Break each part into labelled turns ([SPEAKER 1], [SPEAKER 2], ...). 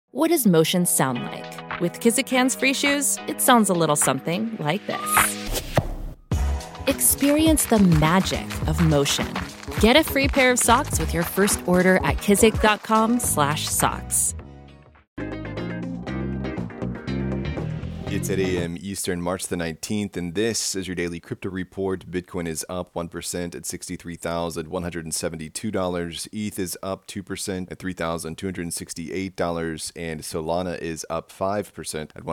[SPEAKER 1] What does motion sound like? With Kizikans free shoes, it sounds a little something like this. Experience the magic of motion. Get a free pair of socks with your first order at kizik.com/socks.
[SPEAKER 2] It's 8 a.m. Eastern, March the 19th, and this is your daily crypto report. Bitcoin is up 1% at $63,172. ETH is up 2% at $3,268, and Solana is up 5% at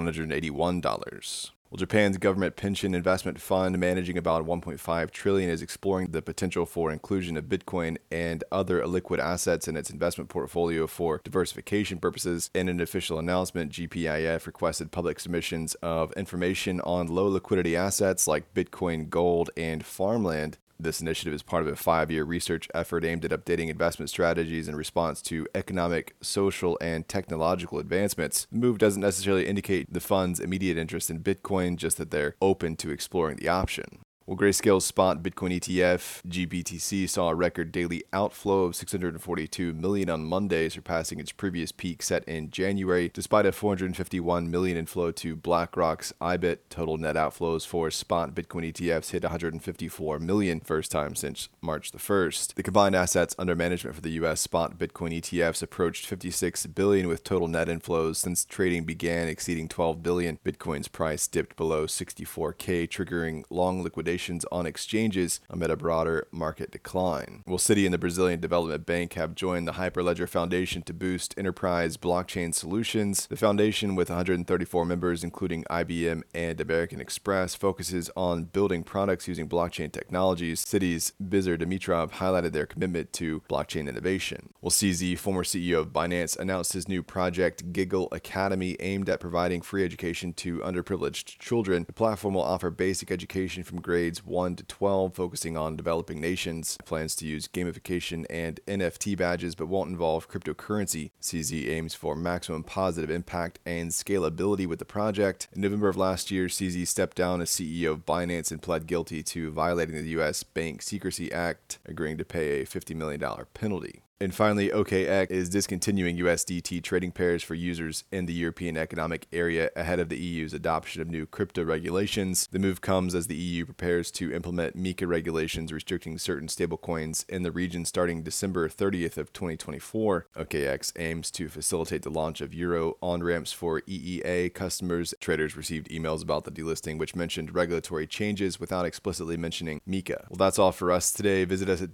[SPEAKER 2] $181. Well, Japan's government pension investment fund, managing about $1.5 trillion, is exploring the potential for inclusion of Bitcoin and other illiquid assets in its investment portfolio for diversification purposes. In an official announcement, GPIF requested public submissions of information on low liquidity assets like Bitcoin, gold, and farmland. This initiative is part of a 5-year research effort aimed at updating investment strategies in response to economic, social, and technological advancements. The move doesn't necessarily indicate the fund's immediate interest in Bitcoin, just that they're open to exploring the option. Well, Grayscale's spot Bitcoin ETF, GBTC, saw a record daily outflow of $642 million on Monday, surpassing its previous peak set in January. Despite a $451 million inflow to BlackRock's IBIT, total net outflows for spot Bitcoin ETFs hit $154 million, first time since March the 1st. The combined assets under management for the U.S. spot Bitcoin ETFs approached $56 billion, with total net inflows since trading began exceeding $12 billion. Bitcoin's price dipped below $64K, triggering long liquidation on exchanges amid a broader market decline. Well, Citi and the Brazilian Development Bank have joined the Hyperledger Foundation to boost enterprise blockchain solutions. The foundation, with 134 members, including IBM and American Express, focuses on building products using blockchain technologies. Citi's Bizar Dimitrov highlighted their commitment to blockchain innovation. Well, CZ, former CEO of Binance, announced his new project, Giggle Academy, aimed at providing free education to underprivileged children. The platform will offer basic education from grades 1 to 12, focusing on developing nations. It plans to use gamification and NFT badges, but won't involve cryptocurrency. CZ aims for maximum positive impact and scalability with the project. In November of last year, CZ stepped down as CEO of Binance and pled guilty to violating the U.S. Bank Secrecy Act, agreeing to pay a $50 million penalty. And finally, OKX is discontinuing USDT trading pairs for users in the European Economic Area ahead of the EU's adoption of new crypto regulations. The move comes as the EU prepares to implement MiCA regulations restricting certain stablecoins in the region starting December 30th of 2024. OKX aims to facilitate the launch of Euro on-ramps for EEA customers. Traders received emails about the delisting, which mentioned regulatory changes without explicitly mentioning MiCA. Well, that's all for us today. Visit us at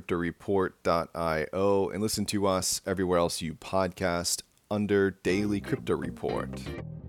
[SPEAKER 2] dailycryptoreport.io and listen to us everywhere else you podcast under Daily Crypto Report.